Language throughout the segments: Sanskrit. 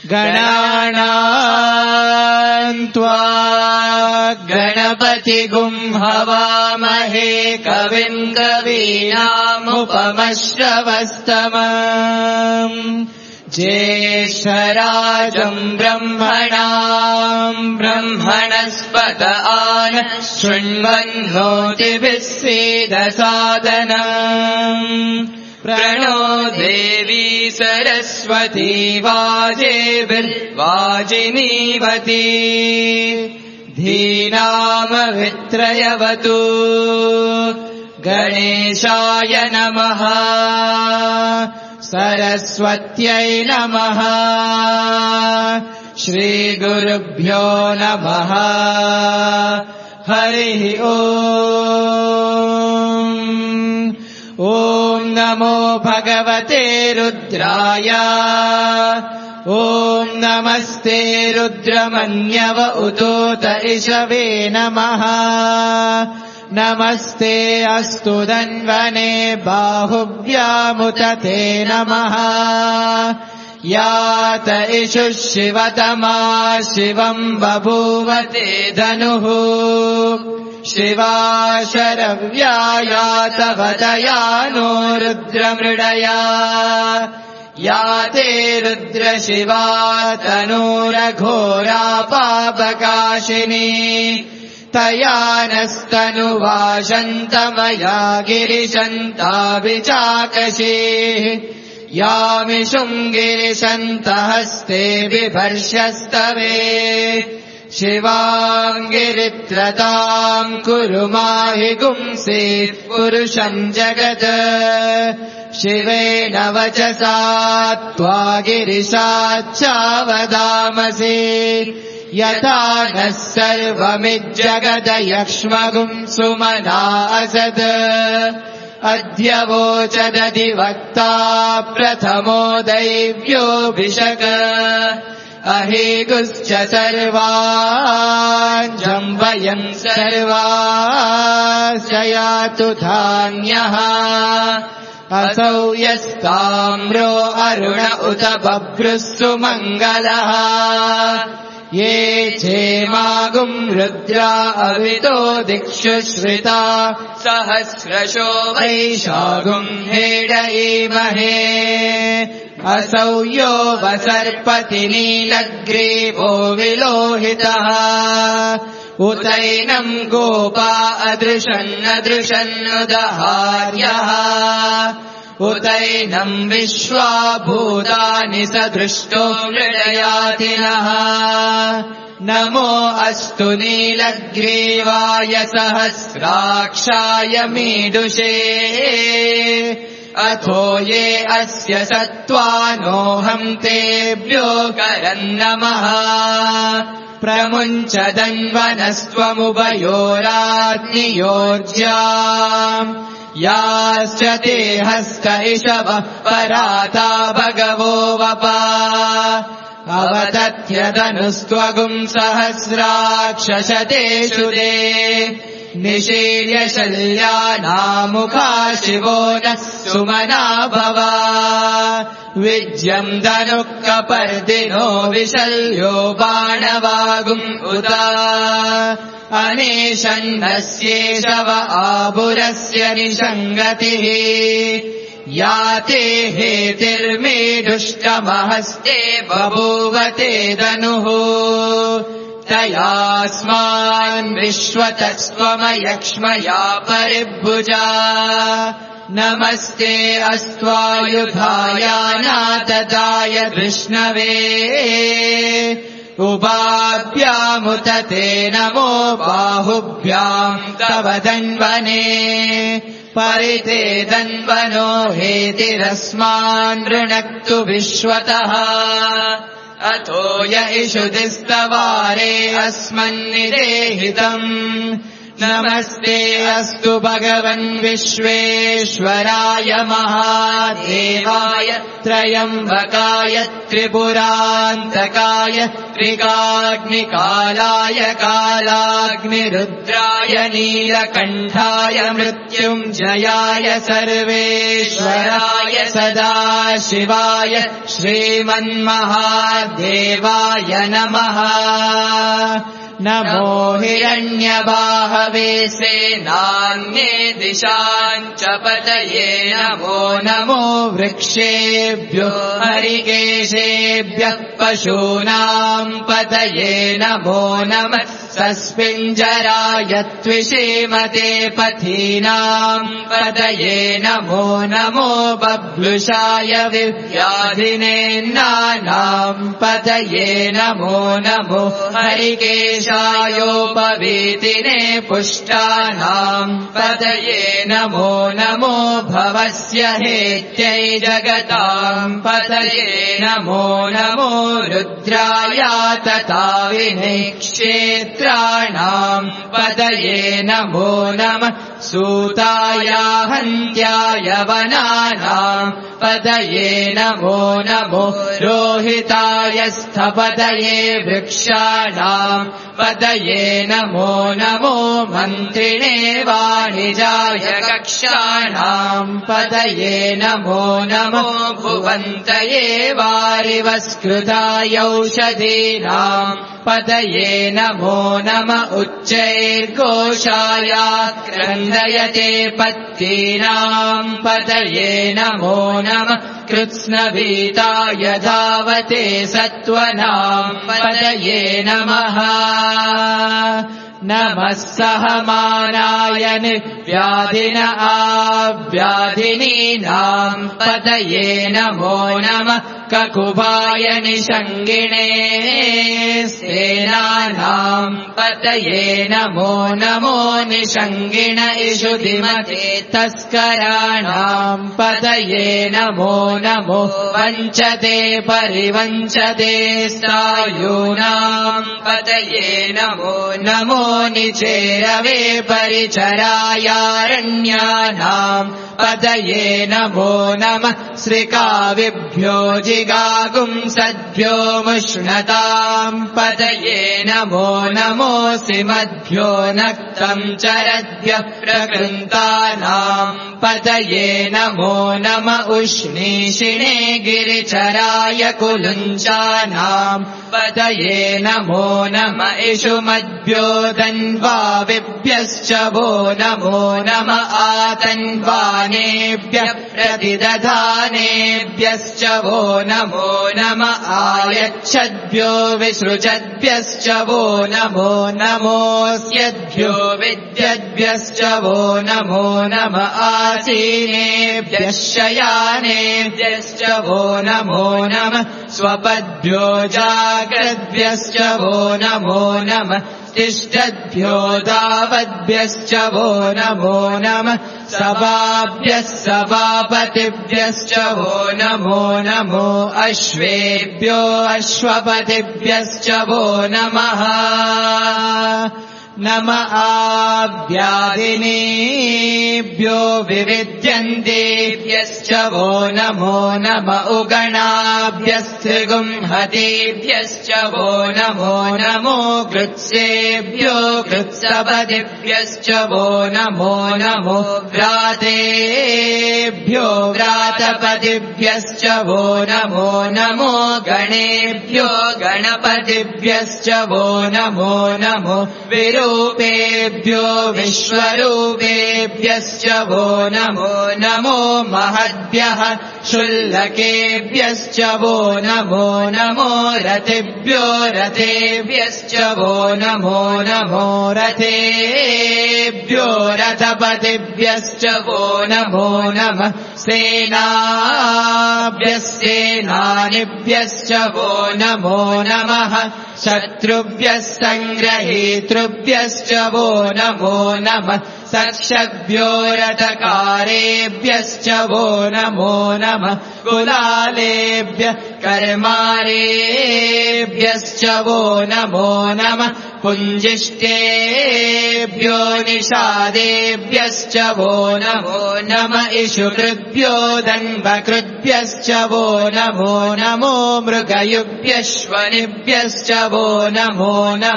गणानां त्वा गणपतिगुं हवामहे कविं कवीनामुपमश्रवस्तमम् ज्येष्ठराजम् ब्रह्मणस्पत आन शृण्वन्नोतिभिः सीदसादनम् प्रणो देवी सरस्वती वाजेभिर्वाजिनीवती धीनामभित्रयवतु गणेशाय नमः सरस्वत्यै नमः श्रीगुरुभ्यो नमः हरिः ॐ नमो भगवते रुद्राय ॐ नमस्ते रुद्रमन्यव उतोत इषवे नमः नमस्ते अस्तु धन्वने बाहुव्यामुत ते नमः यात इषुः शिवतमा शिवम् बभूवते धनुः शिवा शरव्या यातवदया नो रुद्रमृडया याते रुद्रशिवा तनूरघोरा पापकाशिनी तया नस्तनुवाशन्तमया गिरिशन्ताभिचाकशीः यामिषुम् गिरिशन्तहस्ते बिभर्षस्तवे शिवाङ्गिरित्रताम् कुरु माहि गुंसीत् पुरुषम् जगत् शिवेन वचसा त्वा गिरिशाच्चावदामसि यथा नः सर्वमिज्जगदयक्ष्मगुम् सुमना असद अद्य वोचदधिवक्ता प्रथमो दैव्योऽभिषक अहेगुश्च सर्वाञ्जम् वयम् सर्वाश्च यातु धान्यः असौ यस्ताम्रो अरुण उत बभ्रुः सुमङ्गलः ये चेमागुम् रुद्रा अवितो दिक्षु श्रिता सहस्रशो वैशागुम् हेडयेमहे असौ यो वसर्पति नीलग्रीवो विलोहितः उतैनम् गोपा अदृशन्नदृशन्नुदहार्यः उतैनम् विश्वा भूतानि सदृष्टो मृडयातिनः नमो अस्तु नीलग्रीवाय सहस्राक्षाय मीडुषे अथो ये अस्य सत्त्वानोऽहम् तेभ्यो करन्नमः प्रमुञ्च दन्वनस्त्वमुभयोराग्नियोज्याम् याश्च ते हस्त इषवः पराता भगवो वपा अवदत्यदनुस्त्वगुम् सहस्राक्षशतेषु ते निशीर्य शल्यानामुखा शिवो नः सुमना भवा विज्यम् धनुः कपर्दिनो विशल्यो बाणवागुम् उता अनेशन्नस्येषव आभुरस्य निषङ्गतिः याते हेतिर्मेढुष्टमहस्ते बभूवते धनुः तयास्मान् विश्वतस्त्वमयक्ष्मया परिभुजा नमस्ते अस्त्वायुधायानातताय विष्णवे उभाभ्यामुत ते नमो बाहुभ्याम् तव धन्वने परिते धन्वनो हेतिरस्मान् ऋणक्तु विश्वतः अथो य इषुदिस्तवारे अस्मन्निदेहितम् नमस्ते अस्तु भगवन् विश्वेश्वराय महादेवाय त्रयम्बकाय त्रिपुरान्तकाय त्रिकाग्निकालाय कालाग्निरुद्राय नीलकण्ठाय मृत्युञ्जयाय सर्वेश्वराय सदाशिवाय श्रीमन्महादेवाय नमः। नमो हिरण्यबाहवे सेनान्ये दिशाञ्च पतये नमो नमो वृक्षेभ्यो हरिकेशेभ्यः पशूनाम् पतये नमो नमः सस्मिञ्जराय त्विषीमते पथीनाम् पतये नमो नमो बभ्लुषाय विव्याधिनेन्नानाम् पतये नमो नमो हरिकेशायोपवीतिने पुष्टानाम् पतये नमो नमो भवस्य हेत्यै जगताम् पतये नमो नमो रुद्राय तथाविने क्षेत्राणाम् पतये नमो नमः सूताय हन्त्याय वनानाम् पतये नमो नमो रोहिताय स्थपतये वृक्षाणाम् पतये नमो नमो मन्त्रिणे वाणिजाय कक्षाणाम् पतये नमो नमो भुवन्तये वारिवस्कृताय औषधीनाम् पतये नमो नम उच्चैर्घोषाय क्रन्दयते पत्तीनाम् पतये नमो नम कृत्स्नभीताय धावते सत्त्वनाम् पतये नमः। नमः सहमानाय निर्व्याधिन आव्याधिनीनाम् पतये नमो नमः ककुभाय निषङ्गिणे सेनानाम् पतये नमो नमो निषङ्गिण इषुधिमते तस्कराणाम् पतये नमो नमो वञ्चते परिवञ्चते सायूनाम् पतये नमो नमो निचेरवे परिचरायारण्यानाम् पतये नमो नमः श्रिकाविभ्यो जिगागुंसद्भ्यो मुष्णताम् पतये नमो नमोऽसिमद्भ्यो नक्तम् चरद्भ्यः प्रकृन्तानाम् पतये नमो नम उष्णीषिणे गिरिचराय कुलुञ्चानाम् पतये नमो नम इषुमद्भ्यो धन्वाविभ्यश्च वो नमो नम आतन्वानेभ्यः प्रतिदधानेभ्यश्च वो नमो नम आयच्छद्भ्यो विसृजद्भ्यश्च वो नमो नमोऽस्यद्भ्यो विद्यद्भ्यश्च वो नमो नम आसीनेभ्यः शयानेभ्यश्च वो नमो नमः स्वपद्भ्यो जाग्रद्भ्यश्च वो नमो नमः तिष्ठद्भ्यो दावद्भ्यश्च वो नमो नमः सभाभ्यः सभापतिभ्यश्च वो नमो नमो अश्वेभ्यो अश्वपतिभ्यश्च वो नमः। नम आव्याधिनेभ्यो विविध्यन्तेभ्यश्च वो नमो नम उगणाभ्यस्त्रिगुंहतेभ्यश्च वो नमो नमो कृत्सेभ्यो कृत्सपतिभ्यश्च वो नमो नमो व्रातेभ्यो व्रातपतिभ्यश्च वो नमो नमो गणेभ्यो गणपतिभ्यश्च वो नमो नमो विरूपेभ्यो विश्वरूपेभ्यश्च वो नमो नमो महद्भ्यः शुल्लकेभ्यश्च वो नमो नमो रथेभ्यो रथेभ्यश्च वो नमो नमो रथेभ्यो रथपतिभ्यश्च वो नमो नमः सेनाभ्यः सेनानिभ्यश्च वो नमो नमः शत्रुभ्यः सङ्ग्रहेतृभ्यश्च वो नमो नमः सक्षद्भ्यो रथकारेभ्यश्च वो नमो नमः कुलालेभ्यः कर्मारेभ्यश्च वो नमो नमः पुञ्जिष्टेभ्यो निषादेभ्यश्च वो नमो इषुकृभ्यो दण्डकृभ्यश्च वो नमो मृगयुभ्यश्वनिभ्यश्च वो नमो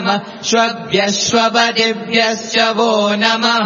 श्वभ्यश्वपदिभ्यश्च वो नमः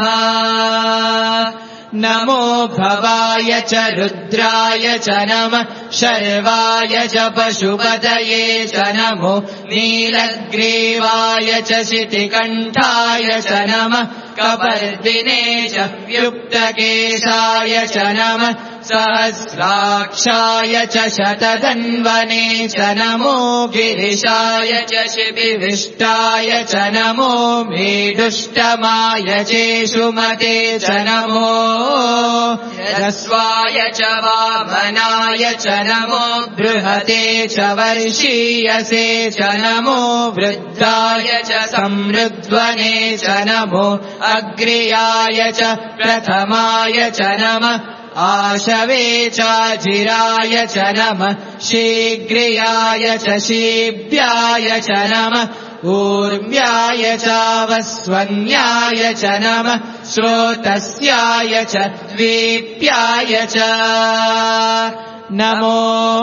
नमो भवाय च रुद्राय च नमः शर्वाय च पशुपतये च नमो नीलग्रीवाय च शितिकण्ठाय च नमः कपर्दिने च व्युक्तकेशाय च नमः सहस्राक्षाय च शतधन्वने च नमो गिरिशाय च शिबिविष्टाय च नमो मेढुष्टमाय चेषुमते च नमो रस्वाय च वामनाय च नमो बृहते च वर्षीयसे च नमो वृद्धाय च समृद्ध्वने च नमो अग्र्याय च प्रथमाय च नमः आशवे चाजिराय च नमः शीघ्रियाय च शीभ्याय च नमः ऊर्व्याय चावस्वन्याय च नमः श्रोतस्याय च द्वीप्याय च नमो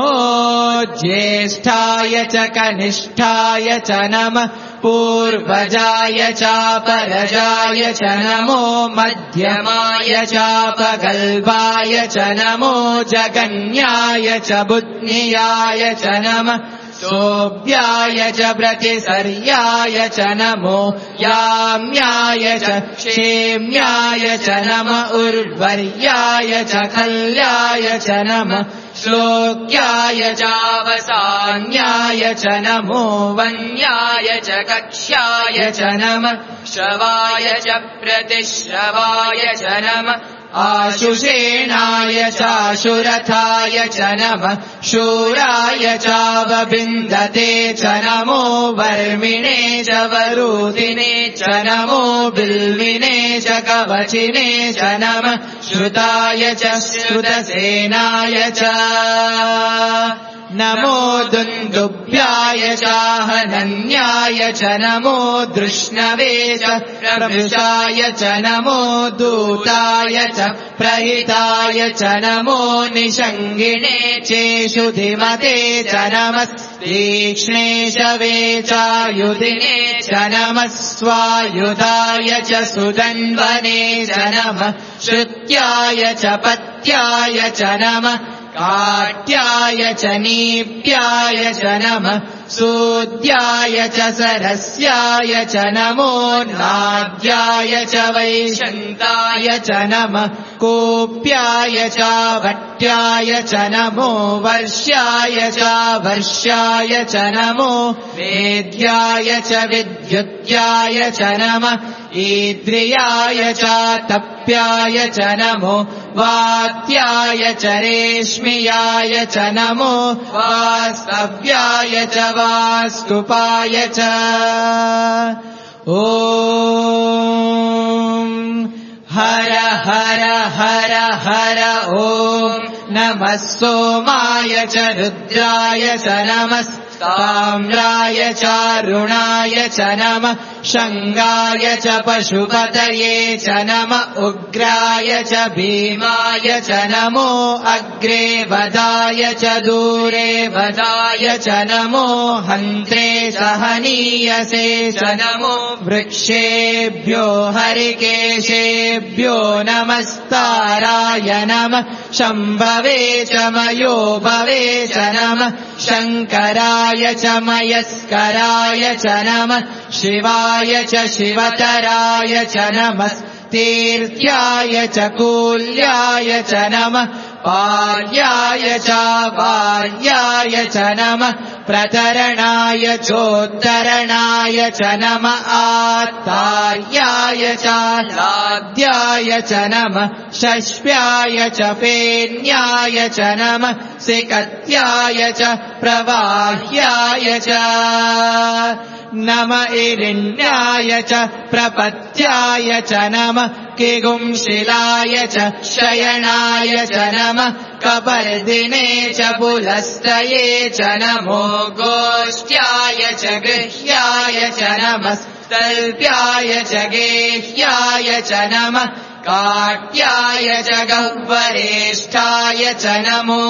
ज्येष्ठाय च कनिष्ठाय च नमः पूर्वजाय चापरजाय च नमो मध्यमाय चापगल्भाय च नमो जगन्याय च बुद्ध्याय च नमः सोऽभ्याय च प्रतिसर्याय च नमो याम्याय च क्षेम्याय च नमः उर्वर्याय च खल्याय च नमः श्लोक्याय चावसान्याय च नमो वन्याय च कक्ष्याय च नमः श्रवाय च प्रतिश्रवाय च नमः आशुषेणाय चाशुरथाय च नमः शूराय चावबिन्दते च नमो वर्मिणे च वरूधिने च नमो बिल्विने च कवचिने च नमः श्रुताय च श्रुतसेनाय च नमो दुन्दुभ्याय चाहनन्याय च नमो दृष्णवे च प्रभृशाय च नमो दूताय च प्रहिताय च नमो निषङ्गिणे चेषुधिमते च नमः तीक्ष्णे शवे चायुधिने च नमः स्वायुधाय च सुदन्वने च नमः श्रुत्याय च पत्याय च नमः काट्याय च नीप्याय च नमः सूद्याय च सरस्याय च नमो नाद्याय च वैशन्ताय च नमः कोप्याय च भट्याय च नमो वर्ष्याय च वर्ष्याय च नमो वेद्याय च विद्युत्याय च नमः ईद्रियाय च तप्याय च नमो वात्याय च रेश्मियाय च नमो वास्तव्याय च वास्तुपाय च ॐ हर हर हर हर ॐ नमः सोमाय च रुद्राय च नमः ताम्राय चारुणाय च नमः शङ्गाय च पशुपतये च नमः उग्राय च भीमाय च नमो अग्रे वदाय च दूरे वदाय च नमो हन्त्रे सहनीयसे च नमो वृक्षेभ्यो हरिकेशेभ्यो नमस्ताराय नमः शम्भवे च मयो भवे च नमः शङ्कराय च मयस्कराय च नमः शिवाय च शिवतराय च नमः तीर्थ्याय च कूल्याय च नमः पार्याय च वार्याय च नमः प्रतरणाय चोत्तरणाय च नमः आत्तार्याय च लाद्याय च नमः षष्व्याय च पेन्याय च नमः सिकत्याय च प्रवाह्याय च नम इरिण्याय च प्रपत्याय च नमः किगुंशिलाय च शयनाय च नमः कपर्दिने च पुलस्तये च नमो गोष्ठ्याय च गृह्याय च नमः तल्प्याय च गेह्याय च नमः काट्याय च गह्वरेष्ठाय च नमो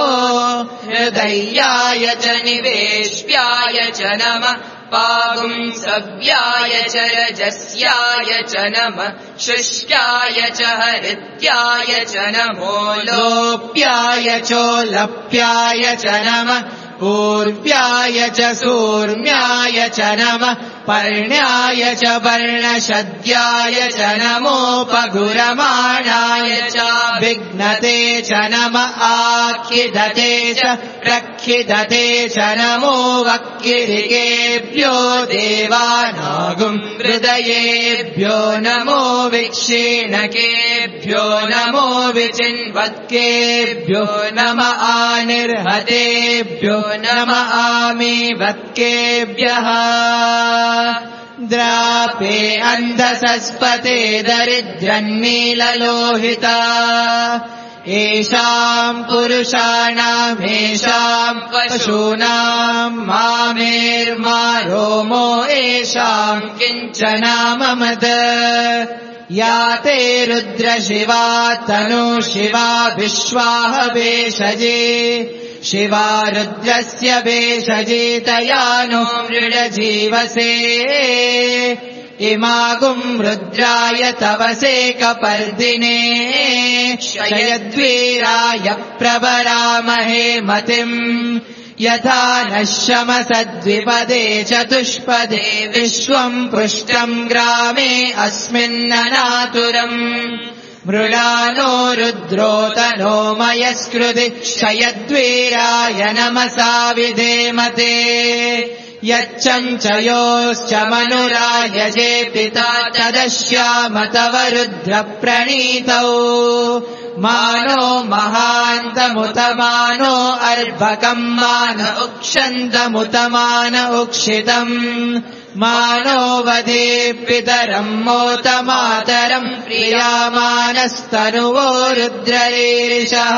हृदयाय च निवेश्याय च नमः पागुंसव्याय च रजस्याय च नमः शुष्काय च हरित्याय च नमो लोप्याय चोलप्याय च नमः पूर्व्याय च सूर्म्याय च नमः पर्ण्याय च वर्णशद्याय च नमोपगुरमाणाय च विघ्नते च नमः आखिदते च प्रखिदते च नमो वक्किरिकेभ्यो देवानागुं हृदयेभ्यो नमो विक्षीणकेभ्यो नमो विचिन्वत्केभ्यो नमः आनिर्हतेभ्यो नमः आमीवत्केभ्यः द्रापे अन्धसस्पते दरिद्रन्नीललोहिता येषाम् पुरुषाणामेषाम् पशूनाम् मामेर्मा रोमो येषाम् किञ्चनाममद या ते रुद्रशिवा तनु शिवा विश्वाह भेषजे शिवा रुद्रस्य भेषजेतया नो मृडजीवसे इमागुम् रुद्राय तवसे कपर्दिने शयद्वीराय प्रवरामहे मतिम् यथा नः शमसद्विपदे चतुष्पदे विश्वम् पृष्ठम् ग्रामे अस्मिन्ननातुरम् मृडानो रुद्रोतनो मयस्कृति शयद्वीराय नमसा विधेमते यच्चञ्चयोश्च मनुरायजे पिता तदश्याम तव रुद्रप्रणीतौ मानो महान्तमुतमानो अर्भकम् मान उक्षन्तमुतमान उक्षितम् मानो वदे पितरम् मोतमातरम् प्रियामानस्तनुवो रुद्ररीरिषः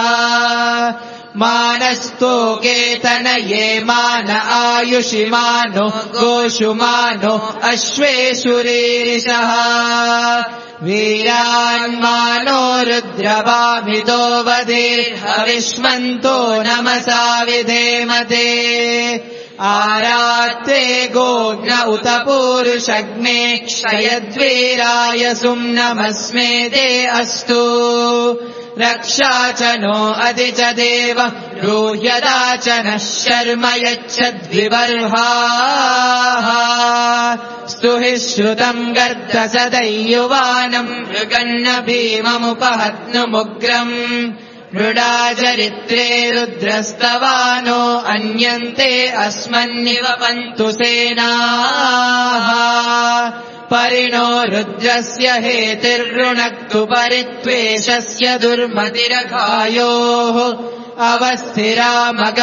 मानस्तोकेतनये मान आयुषि मानो गोषु मानो अश्वेषुरीरिषः वीरान्मानो रुद्रवामितो वदेर्हविष्मन्तो नमसा विधेमते आरात्ते गोज्ञ उत पूरुषग्ने क्षयद्वीराय सुम्नमस्मे ते अस्तु रक्षा च नो अधि च देव ब्रूह्यदा च नः शर्म यच्छद्विबर्हाः स्तुहि श्रुतम् गर्दसदैयुवानम् मृगन्न भीममुपहत्नुमुग्रम् मृडाचरित्रे रुद्रस्तवानो अन्यन्ते अस्मन्निवपन्तु सेनाः परिणो रुद्रस्य हेतिर्ऋणक्तु परित्वेषस्य दुर्मतिरघायोः अवस्थिरा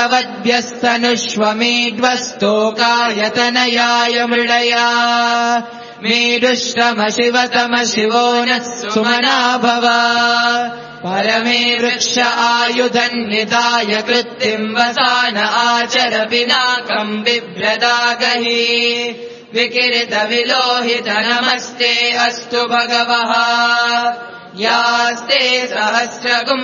मगवद्भ्यस्तनुष्वमीड्वस्तोकायतनयाय मृडया मेडुश्रम शिवतम शिवो नः सुमना भव परमे वृक्ष आयुधन्निताय कृत्तिम् वसान आचर पिनाकम् बिभ्रदागहि विकिरित विलोहित नमस्ते अस्तु भगवः यास्ते सहस्रगुम्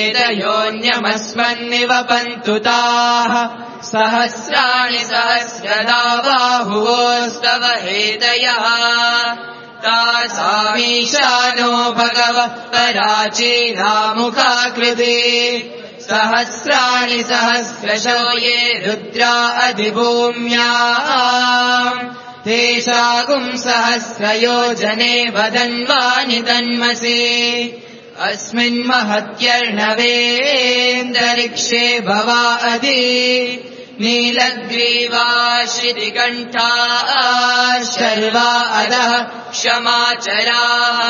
हेदयोऽन्यमस्मन्निवपन्तु ताः सहस्राणि सहस्रदा बाहुवोस्तव हेदयः तासामीशानो भगवः पराचीनामुखाकृते सहस्राणि सहस्रशो ये रुद्रा अधिभूम्या तेषागुम् सहस्रयोजने वदन्वानि तन्मसि अस्मिन्महत्यर्णवेन्दरिक्षे भवा अधि नीलग्रीवाश्रितिकण्ठा शर्वा अधः क्षमाचराः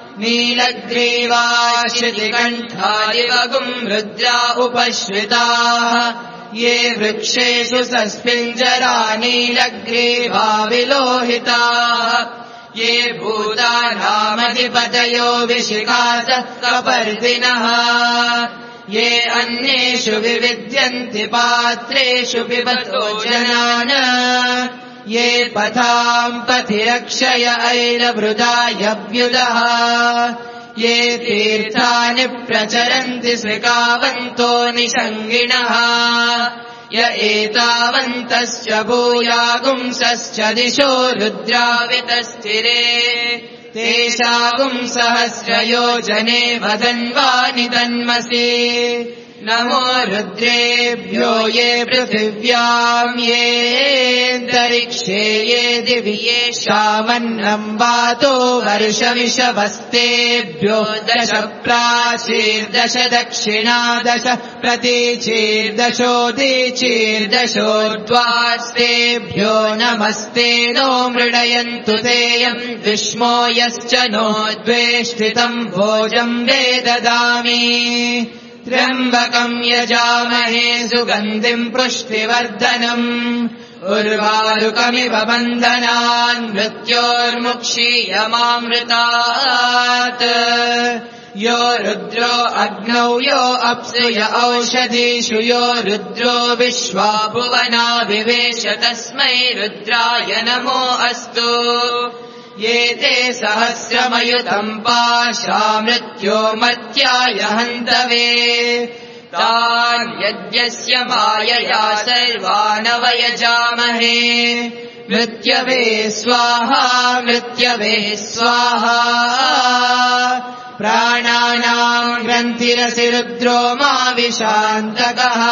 नीलग्रीवाश्रितिकण्ठादिवगुम् रुद्रा उपश्रिताः ये वृक्षेषु सस्पिञ्जरा नीलग्रीवा विलोहिताः ये भूतानामधिपतयो विशिखासः कपर्दिनः ये अन्येषु विविद्यन्ति पात्रेषु पिबतो जनान् ये पथाम् पथिरक्षय ऐलवृदायव्युदः ये तीर्थानि प्रचरन्ति श्रिकावन्तो निषङ्गिणः य एतावन्तश्च भूयागुंसश्च दिशो रुद्रावितस्थिरे तेषागुंसहस्रयोजने वदन्वानि तन्मसि नमो रुद्रेभ्यो ये पृथिव्याम् येऽन्तरिक्षे ये दिवि येषामन्नम् वातो वर्षविषवस्तेभ्यो 10 प्राचीर्दश दक्षिणादश प्रतीचीर्दशोदीचीर्दशोर्ध्वास्तेभ्यो नमस्ते नो मृडयन्तु तेयम् विष्मो यश्च नो द्वेष्टितम् भोजम् वेददामि त्र्यम्बकम् यजामहे सुगन्धिम् पुष्टिवर्धनम् उर्वारुकमिव बन्धनान् मृत्योर्मुक्षीयमामृतात् यो रुद्रो अग्नौ यो अप्सु य औषधीषु यो रुद्रो विश्वा भुवना विवेश तस्मै रुद्राय नमो अस्तु ये ते सहस्रमयुतम् पाशा मृत्यो मर्त्याय हन्तवे तान् यज्ञस्य मायया सर्वानवयजामहे मृत्यवे स्वाहा मृत्यवे स्वाहा प्राणानाम् ग्रन्थिरसि रुद्रो मा विशान्तकः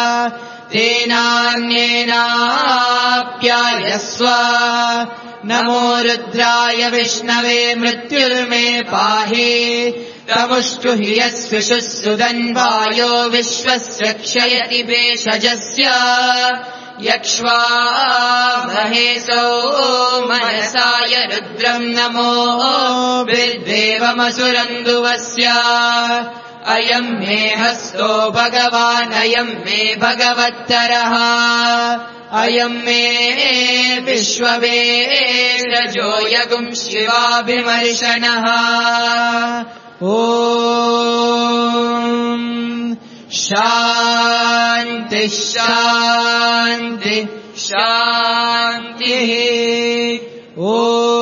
तेनान्येनाप्यायस्व नमो रुद्राय विष्णवे मृत्युर्मे पाहि तमुष्टु हि यस्विषुः सुदन्वायो विश्वस्य क्षयति भेषजस्य यक्ष्वा महेशो मनसाय रुद्रम् नमो विद्देवमसुरन्दुवस्य अयम् मे हस्तो भगवान् अयम् मे भगवत्तरः अयम् मे विश्ववेरजो यगुम् शिवाभिमर्शनः ॐ शान्ति शान्ति शान्तिः ॐ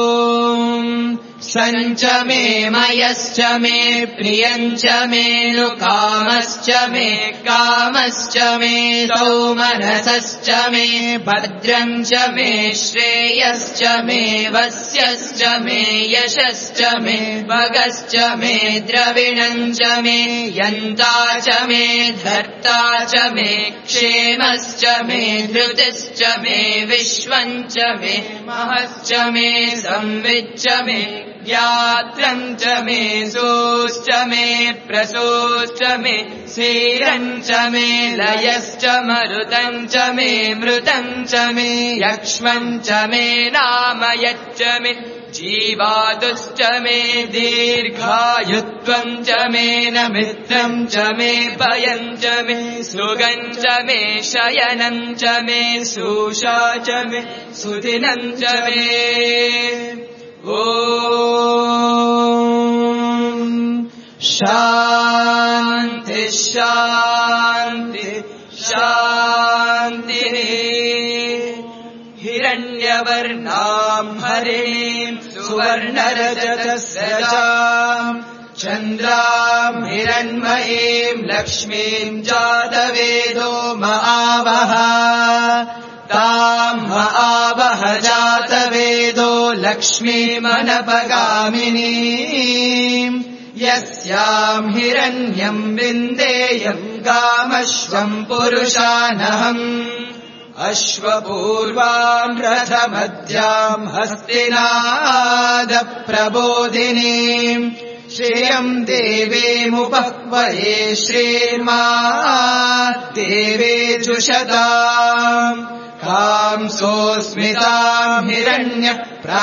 सञ्च मे मयश्च मे प्रियञ्च मे नु कामश्च मे कामश्च मे सौमनसश्च मे भद्रम् च मे श्रेयश्च मे वस्यश्च मे यशश्च मे भगश्च मे द्रविणम् च मे यन्ता च मे धर्ता च मे क्षेमश्च मे धृतिश्च मे विश्वम् च मे महश्च मे संविच्च मे ज्ञात्रम् च मे सोश्च मे प्रसोश्च मे सीरम् च मे लयश्च मरुतम् च मे मृतम् च मे यक्ष्मम् च मे नामयच्च मे जीवातुश्च मे दीर्घायुत्वम् च मे नमित्रम् च मे भयम् च मे सुगम् च मे शयनम् च मे सुषा च मे सुदिनम् च मे ॐ शान्ति शान्ति शान्तिः हिरण्यवर्णाम् हरिणीम् सुवर्णरजतस्रजाम् चन्द्राम् हिरण्मयीम् लक्ष्मीम् जातवेदो महावः ताम् महावः जातवेदो लक्ष्मीमनपगामिनीम् यस्याम् हिरण्यम् विन्देयम् गामश्वम् पुरुषानहम् अश्वपूर्वाम् रथमध्याम् हस्तिनादप्रबोधिनीम् श्रियम् देवीमुपह्वये श्रीर्मा देवेजुषताम् कांसोऽस्मिताम् हिरण्य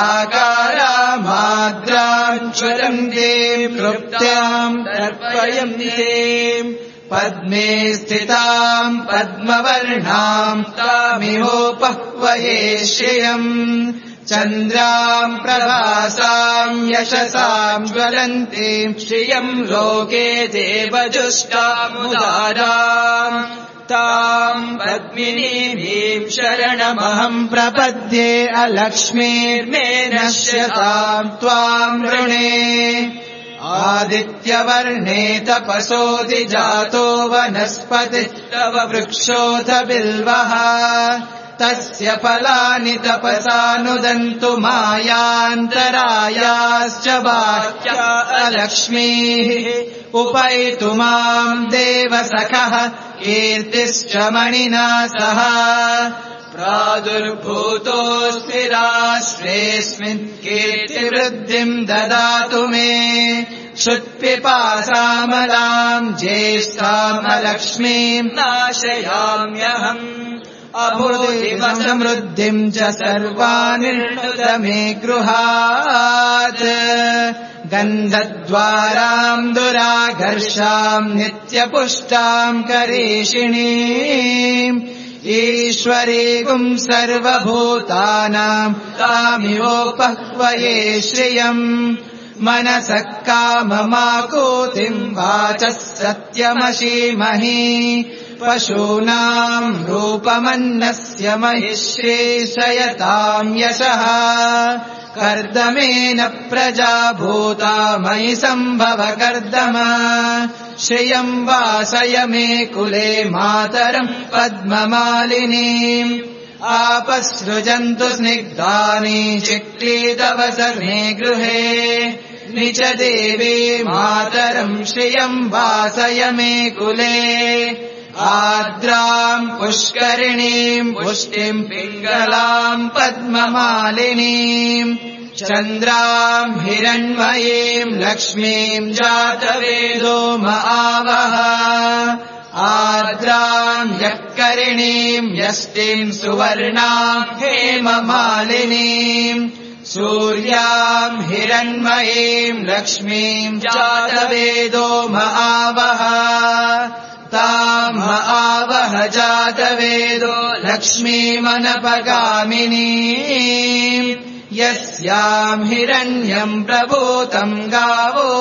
प्राकारामाद्राम् ज्वलन्तीम् तृप्त्याम् तर्पयन्तीम् पद्मे स्थिताम् पद्मवर्णाम् तामिहोपह्वये श्रियम् चन्द्राम् प्रभासाम् यशसाम् ज्वलन्तीम् श्रियम् लोके देवजुष्टामुदाराम् ताम् पद्मिनीं शरणमहम् प्रपद्ये अलक्ष्मीर्मे नश्यताम् त्वाम् ऋणे आदित्यवर्णे तपसोऽधिजातो वनस्पतिस्तव वृक्षोऽथ बिल्वः तस्य फलानि तपसानुदन्तु मायान्तरायाश्च बाह्या अलक्ष्मीः उपैतु माम् देवसखः कीर्तिश्च मणिना सह प्रादुर्भूतोऽस्मि राष्ट्रेऽस्मिन् कीर्तिवृद्धिम् ददातु मे श्रुत्पिपासामलाम् ज्येष्ठामलक्ष्मीम् नाशयाम्यहम् अभूतिमसमृद्धिम् च सर्वानिर्णुत मे गृहात् गन्धद्वाराम् दुराघर्षाम् नित्यपुष्टाम् करेषिणीम् ईश्वरीगुम् सर्वभूतानाम् तामिवोपह्वये श्रियम् मनसः काममाकूतिम् वाचः सत्यमशीमहि पशूनाम् रूपमन्नस्य महिश्रेशयताम् यशः कर्दमेन प्रजा भूता मयि सम्भव कर्दम श्रियम् वासय मे कुले मातरम् पद्ममालिनीम् आपसृजन्तु स्निग्धानि चिक्लीदवसर्णे गृहे निच देवी मातरम् श्रियम् वासय मे कुले आर्द्राम् पुष्करिणीम् पुष्टिम् पिङ्गलाम् पद्ममालिनीम् चन्द्राम् हिरण्मयीम् लक्ष्मीम् जातवेदो महावः आर्द्राम् यःकरिणीम् यष्टिम् सुवर्णाम् हेममालिनीम् सूर्याम् हिरण्मयीम् लक्ष्मीम् जातवेदो महावः ताम् आवह जातवेदो लक्ष्मीमनपगामिनीम् यस्याम् हिरण्यम् प्रभूतम् गावो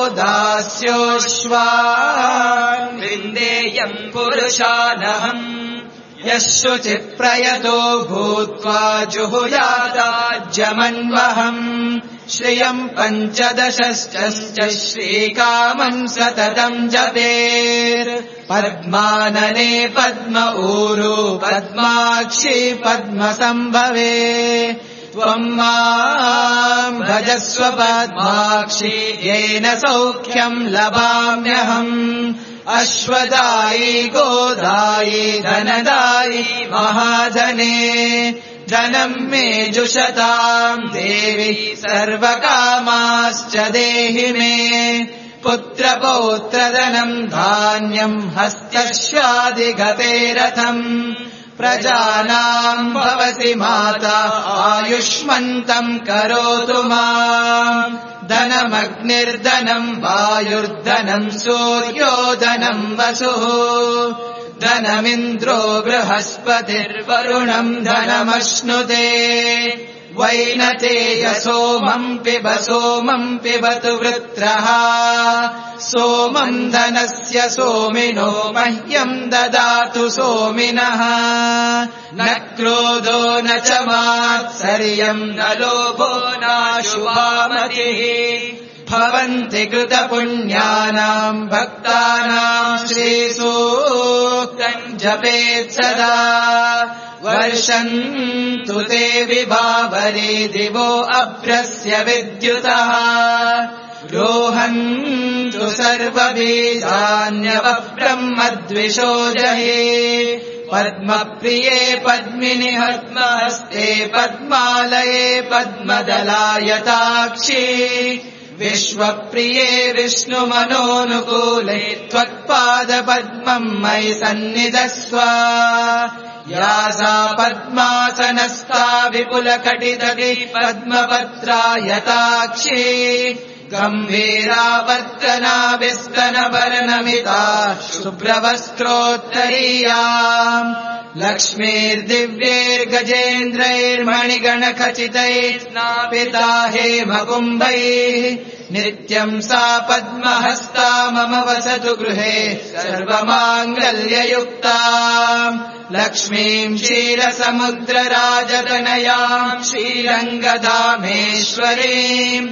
दास्योऽश्वान् विन्देयम् पुरुषानहम् यः शुचिप्रयतो भूत्वा जुहुयादाज्यमन्वहम् श्रियम् पञ्चदशश्च श्रीकामम् सततम् जपेत् पद्मानने पद्म ऊरू पद्माक्षी पद्मसम्भवे त्वम् माम् भजस्व पद्माक्षी येन सौख्यम् लभाम्यहम् अश्वदायी गोदायी धनदायी महाधने धनम् मे जुषताम् देवी सर्वकामाश्च देहि मे पुत्रपौत्रधनम् धान्यम् हस्तश्वादिगते रथम् प्रजानाम् भवसि माता आयुष्मन्तम् करोतु माम् धनमग्निर्धनम् वायुर्धनम् सूर्यो धनम् वसुः धनमिन्द्रो बृहस्पतिर्वरुणम् धनमश्नुते वैनतेय सोमम् पिबतु वृत्रः सोमम् धनस्य सोमिनो मह्यम् ददातु सोमिनः न क्रोधो न च मात्सर्यम् न लोभो नाशुभामतिः भवन्ति कृतपुण्यानाम् भक्तानाम् श्रीसूक्तम् जपेत् सदा वर्षन्तु ते विभावरे दिवो अभ्रस्य विद्युतः रोहन्तु सर्वबीजान्यवः ब्रह्मद्विषो जहे पद्मप्रिये पद्मिनि पद्महस्ते पद्मालये पद्मदलायताक्षी विश्वप्रिये विष्णुमनोनुकूले त्वत्पादपद्मम् मयि सन्निधस्व या सा पद्मासनस्था विपुलकटितटी पद्मपत्रायताक्षी गम्भीरावर्तना विस्तनभरनमिता शुभ्रवस्त्रोत्तरीयाम् लक्ष्मीर्दिव्यैर्गजेन्द्रैर्मणिगणखचितैर्नापिता हेमकुम्भैः नित्यम् सा पद्महस्ता मम वसतु गृहे सर्वमाङ्गल्ययुक्ता लक्ष्मीम् क्षीरसमुद्रराजतनयाम् श्रीरङ्गधामेश्वरीम्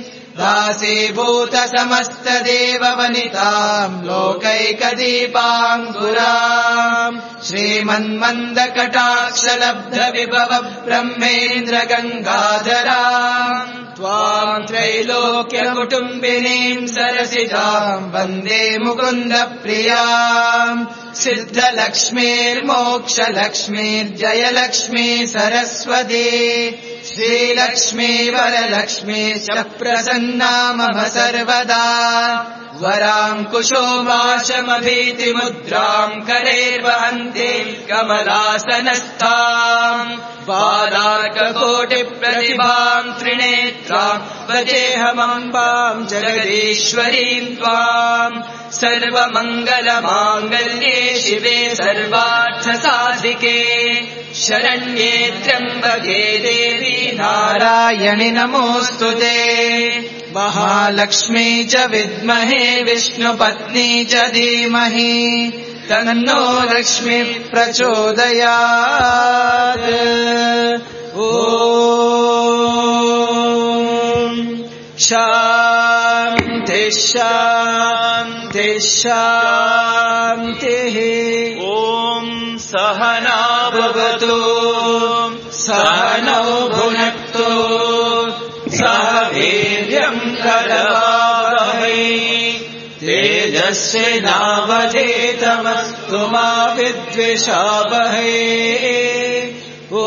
दासीभूतसमस्तदेववनिताम् लोकैकदीपाङ्कुराम् श्रीमन्मन्दकटाक्षलब्धविभव ब्रह्मेन्द्रगङ्गाधराम् त्वाम् त्रैलोक्यकुटुम्बिनीम् सरसिजाम् वन्दे मुकुन्दप्रियाम् सिद्धलक्ष्मीर्मोक्षलक्ष्मीर्जयलक्ष्मी सरस्वती श्रीलक्ष्मी वरलक्ष्मी च प्रसन्ना मम सर्वदा वराम् कुशोमाशमभीतिमुद्राम् करे वहन्तीम् कमलासनस्थाम् बालार्ककोटिप्रतिभाम् त्रिनेत्राम् वजेऽहमम्बाम् जगदीश्वरीम् त्वाम् सर्वमङ्गलमाङ्गल्ये शिवे सर्वार्थसाधिके शरण्ये त्र्यम्बके देवी नारायणि नमोऽस्तुते महालक्ष्मी च विद्महे विष्णुपत्नी च धीमहि तन्नो लक्ष्मी प्रचोदयात् ॐ शान्ति शान्ति शान्तिः ॐ सहना भवतु सहनौ भुनक्तु सह वीर्यम् करवावहै तेजस्विनावधीतमस्तु मा विद्विषावहै ॐ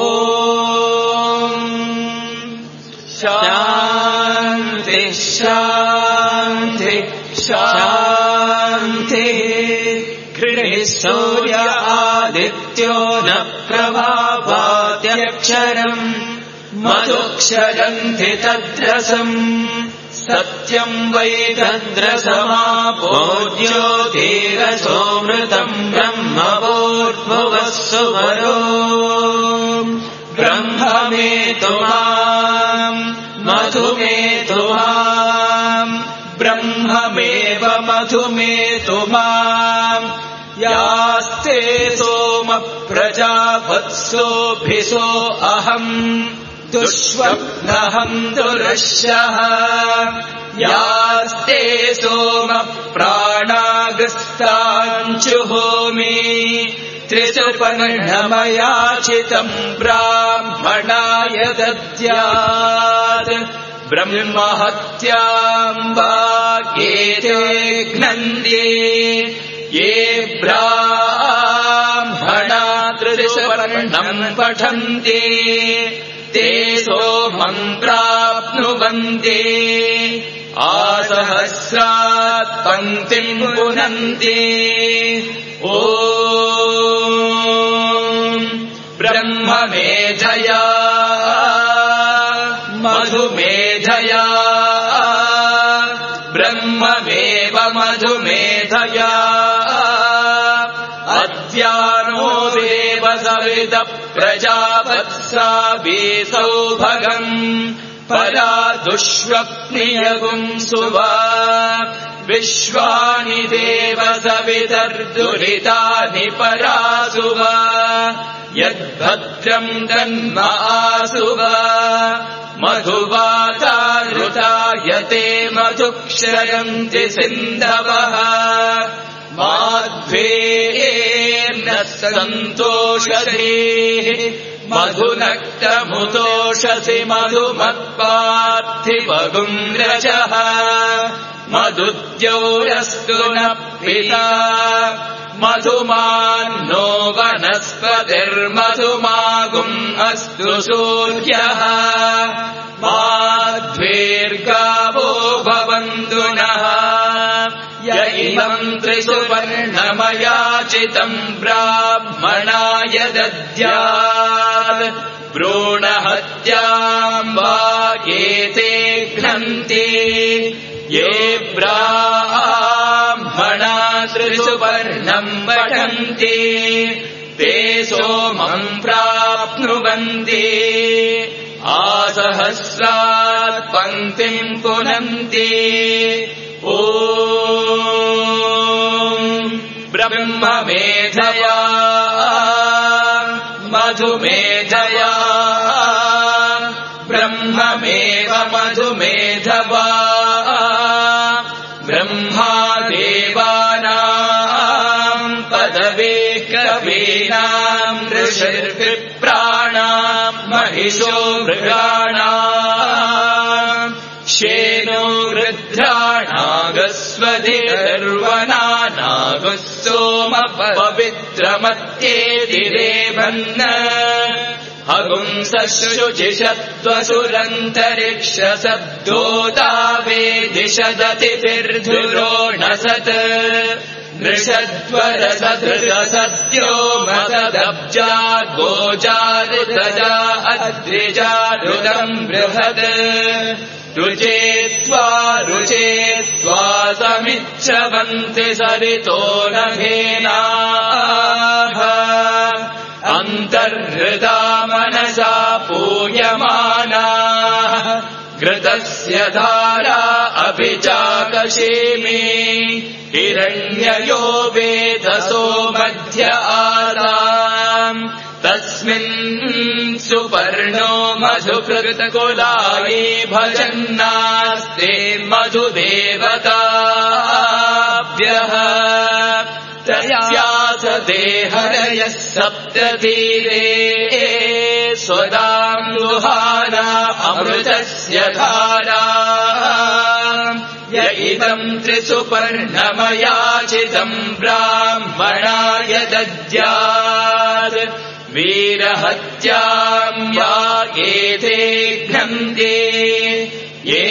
शान्ति शान्ति शान्तिः गृहे सूर्य आदित्यो न प्रभावाद्यक्षरम् मधुक्षरन्ति तद्रसम् सत्यम् वै तद्रसमापो ज्योतिरसोऽमृतम् ब्रह्मवोर्भुवः सुवरो ब्रह्ममेतु माम् मधुमेतु माम् ब्रह्ममेव मधुमेतु माम् यास्ते सोम प्रजापत्सोऽभिसो अहम् दुष्वप्नहम् दुरश्यः यास्ते सोम प्राणागस्ताञ्जुहोमि त्रिसुपर्णमयाचितम् ब्राह्मणाय दद्यात् ब्रह्महत्याम् वागेते घ्नन्ति ये ब्राह्मणा त्रिसुपर्णम् पठन्ति ते सोमम् प्राप्नुवन्ति आसहस्रात् पङ्क्तिम् पुनन्ति ॐ ब्रह्ममेधया मधुमेधया ब्रह्ममेव मधुमेधया अद्यानो देव सवितः प्रजापत्साभिसौभगम् परा दुष्वप्नियगुंसुवा विश्वानि देव सवितर्दुरितानि परासुवा यद्भद्रम् तन्म आसुवा मधुवातारुतायते मधुक्षरन्ति सिन्धवः माध्वेर्नः सन्तोषधीः मधुनक्तमुतोषसि मधुमत्पार्थिवगुम्रजः मधुद्योरस्तु नः पिता मधुमान्नो वनस्पतिर्मधुमागुम् अस्तु सूर्यः माध्वेर्गावो भवन्तु नः य इमम् त्रिसुपर्णमयाचितम् ब्राह्मणाय दद्यात् भ्रूणहत्याम् वागेते घ्नन्ति ये ब्राह्मणा त्रिसुपर्णम् पठन्ति ते सोमम् प्राप्नुवन्ति आसहस्रात् पङ्क्तिम् पुनन्ति ॐ ब्रह्ममेधया मधुमेधया ब्रह्ममेव मधुमेधवा ब्रह्मादेवानाम् पदवे कवीनाम् ऋषिर्विप्राणाम् महिषो मृगाणाम् शेनो वृद्ध्राणागस्वधिर्वनानागः सोम पवित्रमत्येतिरेवन्न अगुंसशुचिषत्वसुरन्तरिक्षसद्दोतावेदिशदतिभिर्धुरोणसत् नृषद्वरसधृतसद्यो मदब्जा गोजारुतजा अद्रिजारुतम् बृहत् रुचे त्वा समिच्छवन्ति सरितो नभेनाः अन्तर्हृदा मनसा पूयमानाः घृतस्य धारा अभिचाकशीमि हिरण्ययो वेदसो मध्य आदाम् तस्मिन् सुपर्णो मधुकृतकुलाये भजन्नास्ते मधुदेवताभ्यः तस्यास देहरयः सप्ततीरे स्वदाम् दुहाना अमृतस्य धारा य इदम् त्रिसुपर्णमयाचितम् ब्राह्मणाय दद्यात् वीरहत्याम् या एते घ्नन्ति ये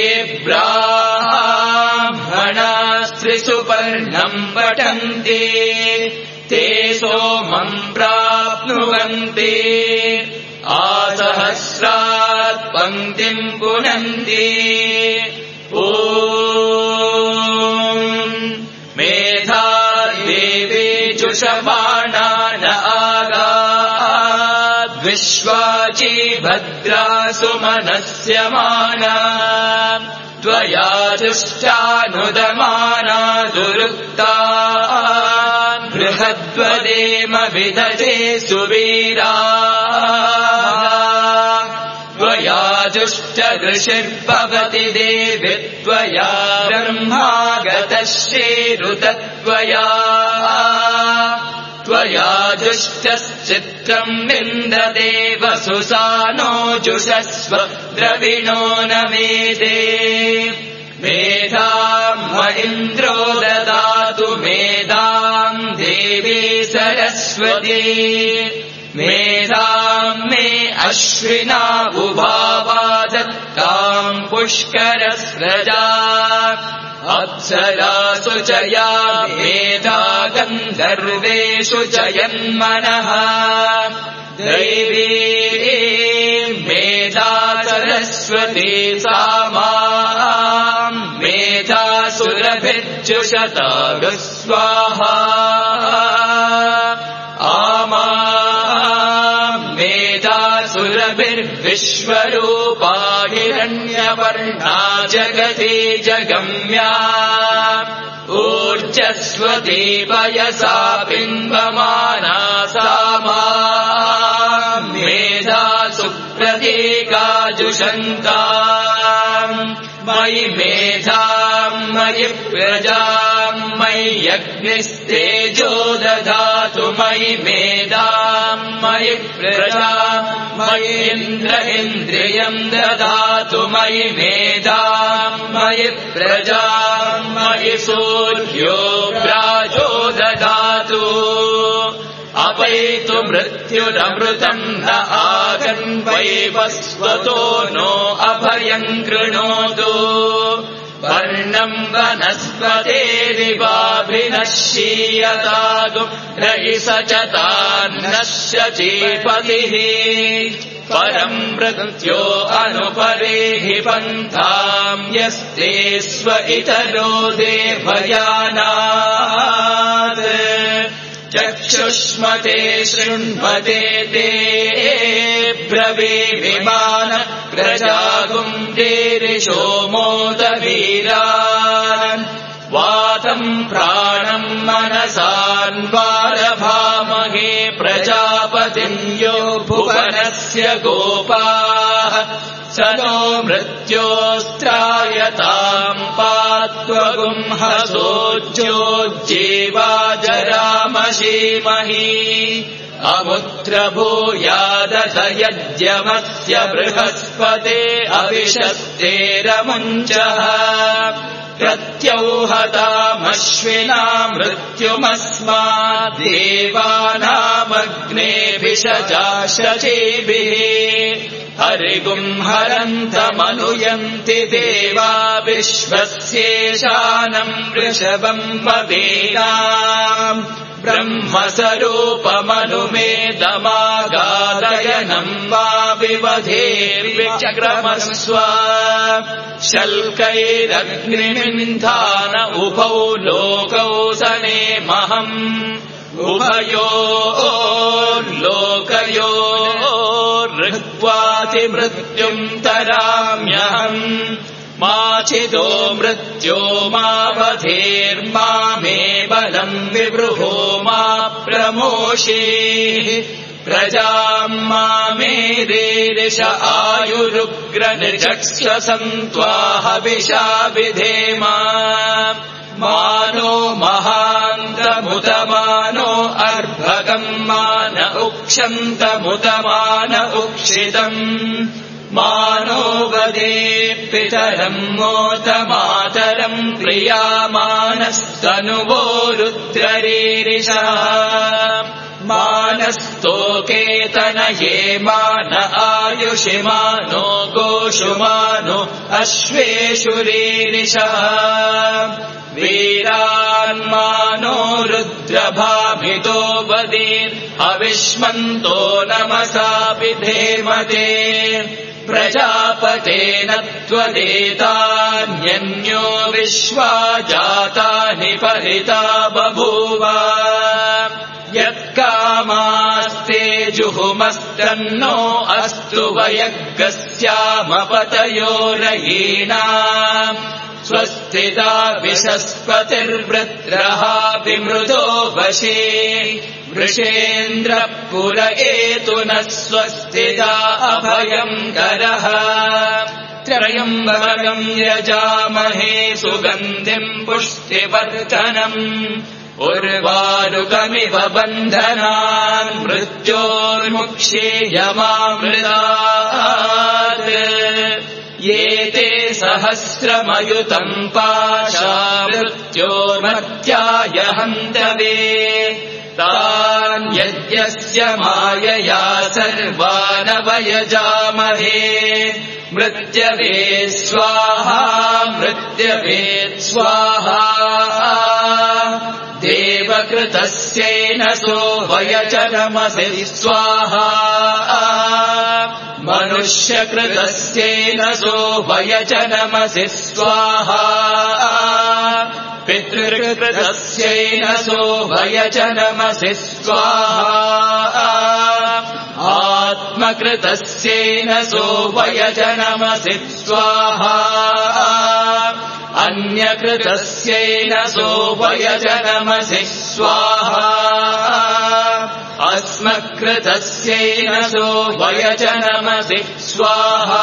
ब्राह्मणास्त्रिसुपर्णम् पठन्ति ते सोमम् प्राप्नुवन्ति आसहस्रात् पङ्क्तिम् पुनन्ति ॐ मेधा देवी जुषमाणा न विश्वाची भद्रा सुमनस्य माना त्वया जुष्टानुदमाना दुरुक्ता बृहद्वदेम विदधे सुवीरा त्वया जुष्टदृशिर्भवति देवि त्वया ब्रह्मागतश्रीरुतत्वया त्वया जुष्टश्चित्रम् निन्दते वसुसानो जुषस्व द्रविणो न मेदे मेधाम् म इन्द्रो ददातु मेधाम् देवी सरस्वती मेधाम् मे अश्विना उभावादत्ताम् पुष्करस्रजा अप्सरासु च या मेधा गन्धर्वेषु च यन्मनः दैवी मेधा सरस्वती सा माम् मेधासुरभिर्जुषता स्वाहा आमा मेधासुरभिर्विश्वरूपा हिरण्यवर्णा जगति जगम्या ऊर्जस्वती वयसा बिम्बमाना सा माम् मेधासु प्रतीकाजुषन्ताम् मयि मेधाम् मयि प्रजाम् मयि अग्निस्तेजो ददातु मयि मेधाम् मयि प्रजाम् मयि इन्द्र इन्द्रियम् ददातु मयि मेधाम् मयि प्रजाम् मयि सूर्यो प्राजो ददातु अपैतु मृत्युरमृतम् न आगन्वैवस्वतो नो अभयम् कृणोतु वर्णम् वनस्पतेरिवाभिनश्यीयतादु रयि स च तान्नश्य चीपतिः परम् मृत्यो अनुपरेहि पन्थाम् यस्ते स्व इतरो देवयानात् चक्षु शुष्मते शृण्वते ते ब्रवीमिमान प्रजागुम् रीरिषो मोदवीरान् वातम् प्राणम् मनसान्वारभामहे प्रजापतिम् यो भुवनस्य गोपाः स नो मृत्योस्त्रायताम् पात्वगुंहसोज्योज्जीवाजरामशीमहि अमुत्र भूयादथ यज्ञमस्य बृहस्पते अविशस्तेरमुञ्चः प्रत्यौहतामश्विना मृत्युमस्माद् देवानामग्नेभिषजाशचीभिः हरिगुम् हरन्तमनुयन्ति देवा विश्वस्येशानम् वृषभम् पवेनाम् ब्रह्मस्वरूपमनुमेदमागादयनम् वा विवधेर्विचक्रमस्व शल्कैरग्निमिन्धान उभौ लोकौ सनेमहम् उभयोर्लोकयोर्हृत्वाति मृत्युम् तराम्यहम् माचिदो मृत्यो मावधेर्मामे बलम् विवृहो मा प्रमोषेः प्रजाम् मामे रीरिष आयुरुग्रनिजक्ष्वसन्त्वाहविषा विधेमा मानो महान्तमुतमानो अर्भकम् मान उक्षन्तमुतमान उक्षितम् मानो वदे पितरम् मोतमातरम् प्रियामानस्तनुवो रुद्ररीरिषः मानस्तोकेतनये मान आयुषि मानो गोषुमानो अश्वेषु रीरिषः वीरान्मानो रुद्रभामितो वदीन् अविष्मन्तो नमसा विधेमते प्रजापतेन त्वदेतान्यन्यो विश्वा जातानि परिता बभूव यत्कामास्ते जुहुमस्तन्नो अस्तु वयग्गस्यामपतयो रयीणाम् स्वस्तिदा विशस्पतिर्वृत्रः विमृतो वशे वृषेन्द्रः पुरयेतु नः स्वस्तिदा अभयम् करः त्र्यम्बकम् यजामहे सुगन्धिम् पुष्टिवर्धनम् उर्वारुकमिव बन्धनान् मृत्योर्मुक्षेयमामृतात् ये ते सहस्रमयुतम् पाशा मृत्योर्मत्याय हन्तवे तान् यज्ञस्य मायया सर्वानवयजामहे मृत्यवे स्वाहा मृत्यवे स्वाहा देवकृतस्येन सो वयचनमसि स्वाहा मनुष्यकृतस्येन सो वयचनमसि स्वाहा पितृकृतस्येन सो वयचनमसि स्वाहा आत्मकृतस्येन सो वयचनमसि स्वाहा अन्यकृतस्येन सो वयचनमसि स्वाहा अस्मत्कृतस्येन सो वयचनमसि स्वाहा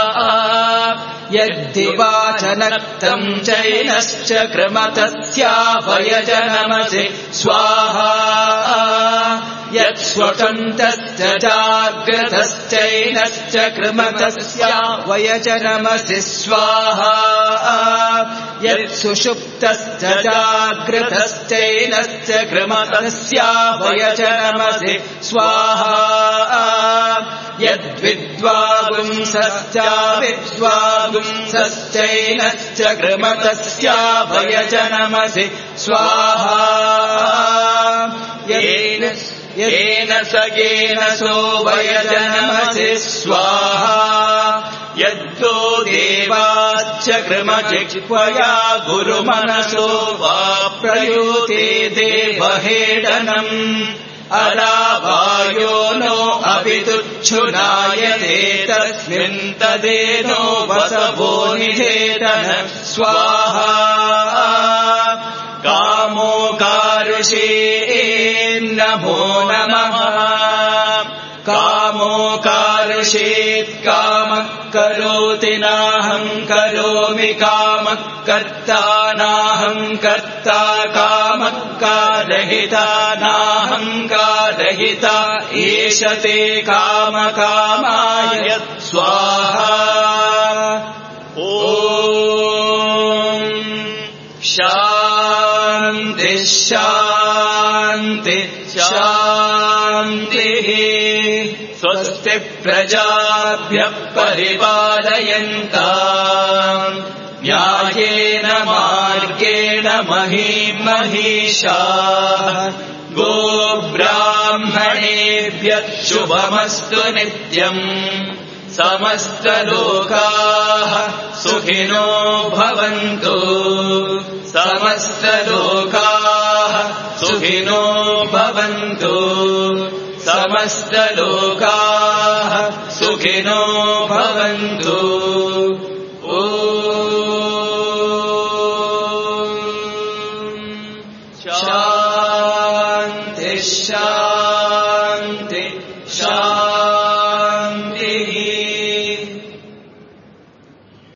यद्दिवाचनक्तम् चैनश्च कृमतस्या वयचनमसि स्वाहा यत्स्वकन्तश्च जाग्रतश्चैनश्च कृमतस्या वयचनमसि स्वाहा यत्सुषुप्तश्च जाग्रतश्चैनश्च कृमतस्या वयचनमसि स्वाहा यद्विद्वागुंसश्चाविद्वागुंसश्चैनश्च कृमतस्या वयचनमसि स्वाहा येन सगेन सो वयचनमसि स्वाहा यद्दो देवाच्च कृमचिक्वया गुरुमनसो वा प्रयूते देवहेडनम् अरावायो नो अपि तुच्छुनायते तस्मिन् तदेनो वसवो निषेदन स्वाहा कामो कारुषेन्नमो नमः कामो कारुषेत् कामः करोति नाहं करोमि कामः कर्ता नाहं कर्ता कामः कारहिता नाहं कारहिता एष ते कामकामाय स्वाहा ॐ शान्ति शान्ति शान्तिः स्वस्ति प्रजाभ्यः परिपालयन्ताम् न्यायेन मार्गेण महीषाः गोब्राह्मणेभ्यः शुभमस्तु नित्यम् समस्तलोकाः सुखिनो भवन्तु समस्तलोकाः सुखिनो भवन्तु समस्तलोकाः सुखिनो भवन्तु